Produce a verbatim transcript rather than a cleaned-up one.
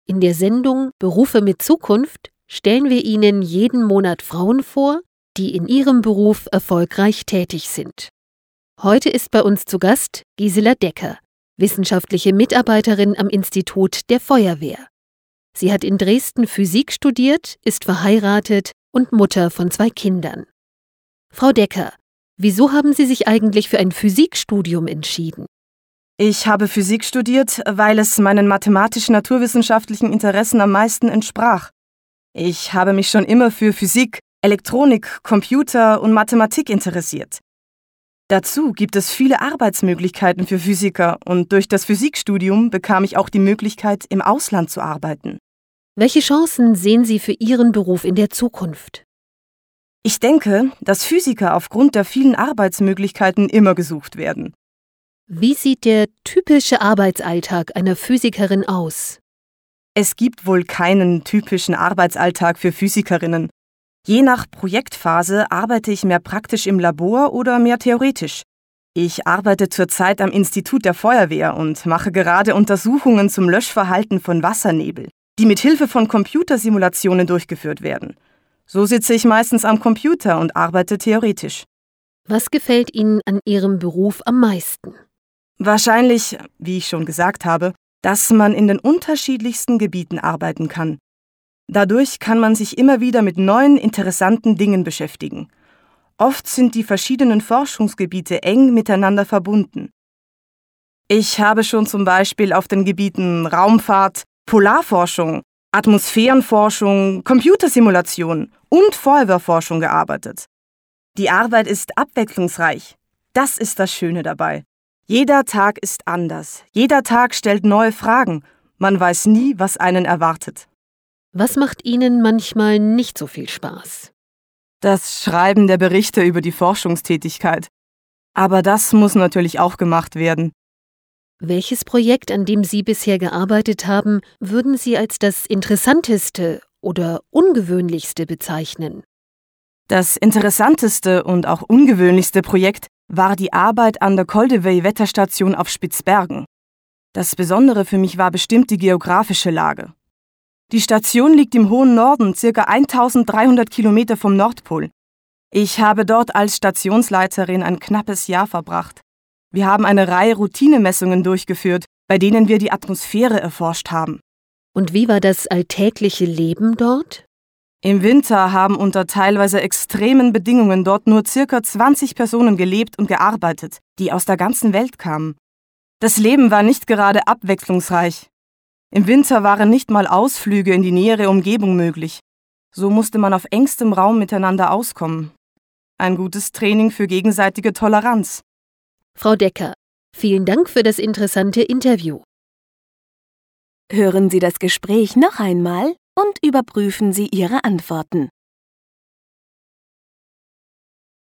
In der Sendung Berufe mit Zukunft stellen wir Ihnen jeden Monat Frauen vor, die in ihrem Beruf erfolgreich tätig sind. Heute ist bei uns zu Gast Gisela Decker, wissenschaftliche Mitarbeiterin am Institut der Feuerwehr. Sie hat in Dresden Physik studiert, ist verheiratet und Mutter von zwei Kindern. Frau Decker, wieso haben Sie sich eigentlich für ein Physikstudium entschieden? Ich habe Physik studiert, weil es meinen mathematisch-naturwissenschaftlichen Interessen am meisten entsprach. Ich habe mich schon immer für Physik, Elektronik, Computer und Mathematik interessiert. Dazu gibt es viele Arbeitsmöglichkeiten für Physiker und durch das Physikstudium bekam ich auch die Möglichkeit, im Ausland zu arbeiten. Welche Chancen sehen Sie für Ihren Beruf in der Zukunft? Ich denke, dass Physiker aufgrund der vielen Arbeitsmöglichkeiten immer gesucht werden. Wie sieht der typische Arbeitsalltag einer Physikerin aus? Es gibt wohl keinen typischen Arbeitsalltag für Physikerinnen. Je nach Projektphase arbeite ich mehr praktisch im Labor oder mehr theoretisch. Ich arbeite zurzeit am Institut der Feuerwehr und mache gerade Untersuchungen zum Löschverhalten von Wassernebel, die mit Hilfe von Computersimulationen durchgeführt werden. So sitze ich meistens am Computer und arbeite theoretisch. Was gefällt Ihnen an Ihrem Beruf am meisten? Wahrscheinlich, wie ich schon gesagt habe, dass man in den unterschiedlichsten Gebieten arbeiten kann. Dadurch kann man sich immer wieder mit neuen, interessanten Dingen beschäftigen. Oft sind die verschiedenen Forschungsgebiete eng miteinander verbunden. Ich habe schon zum Beispiel auf den Gebieten Raumfahrt, Polarforschung, Atmosphärenforschung, Computersimulation und Feuerwehrforschung gearbeitet. Die Arbeit ist abwechslungsreich. Das ist das Schöne dabei. Jeder Tag ist anders. Jeder Tag stellt neue Fragen. Man weiß nie, was einen erwartet. Was macht Ihnen manchmal nicht so viel Spaß? Das Schreiben der Berichte über die Forschungstätigkeit. Aber das muss natürlich auch gemacht werden. Welches Projekt, an dem Sie bisher gearbeitet haben, würden Sie als das interessanteste oder ungewöhnlichste bezeichnen? Das interessanteste und auch ungewöhnlichste Projekt war die Arbeit an der Koldewey-Wetterstation auf Spitzbergen. Das Besondere für mich war bestimmt die geografische Lage. Die Station liegt im hohen Norden, ca. eintausenddreihundert Kilometer vom Nordpol. Ich habe dort als Stationsleiterin ein knappes Jahr verbracht. Wir haben eine Reihe Routinemessungen durchgeführt, bei denen wir die Atmosphäre erforscht haben. Und wie war das alltägliche Leben dort? Im Winter haben unter teilweise extremen Bedingungen dort nur ca. zwanzig Personen gelebt und gearbeitet, die aus der ganzen Welt kamen. Das Leben war nicht gerade abwechslungsreich. Im Winter waren nicht mal Ausflüge in die nähere Umgebung möglich. So musste man auf engstem Raum miteinander auskommen. Ein gutes Training für gegenseitige Toleranz. Frau Decker, vielen Dank für das interessante Interview. Hören Sie das Gespräch noch einmal und überprüfen Sie Ihre Antworten.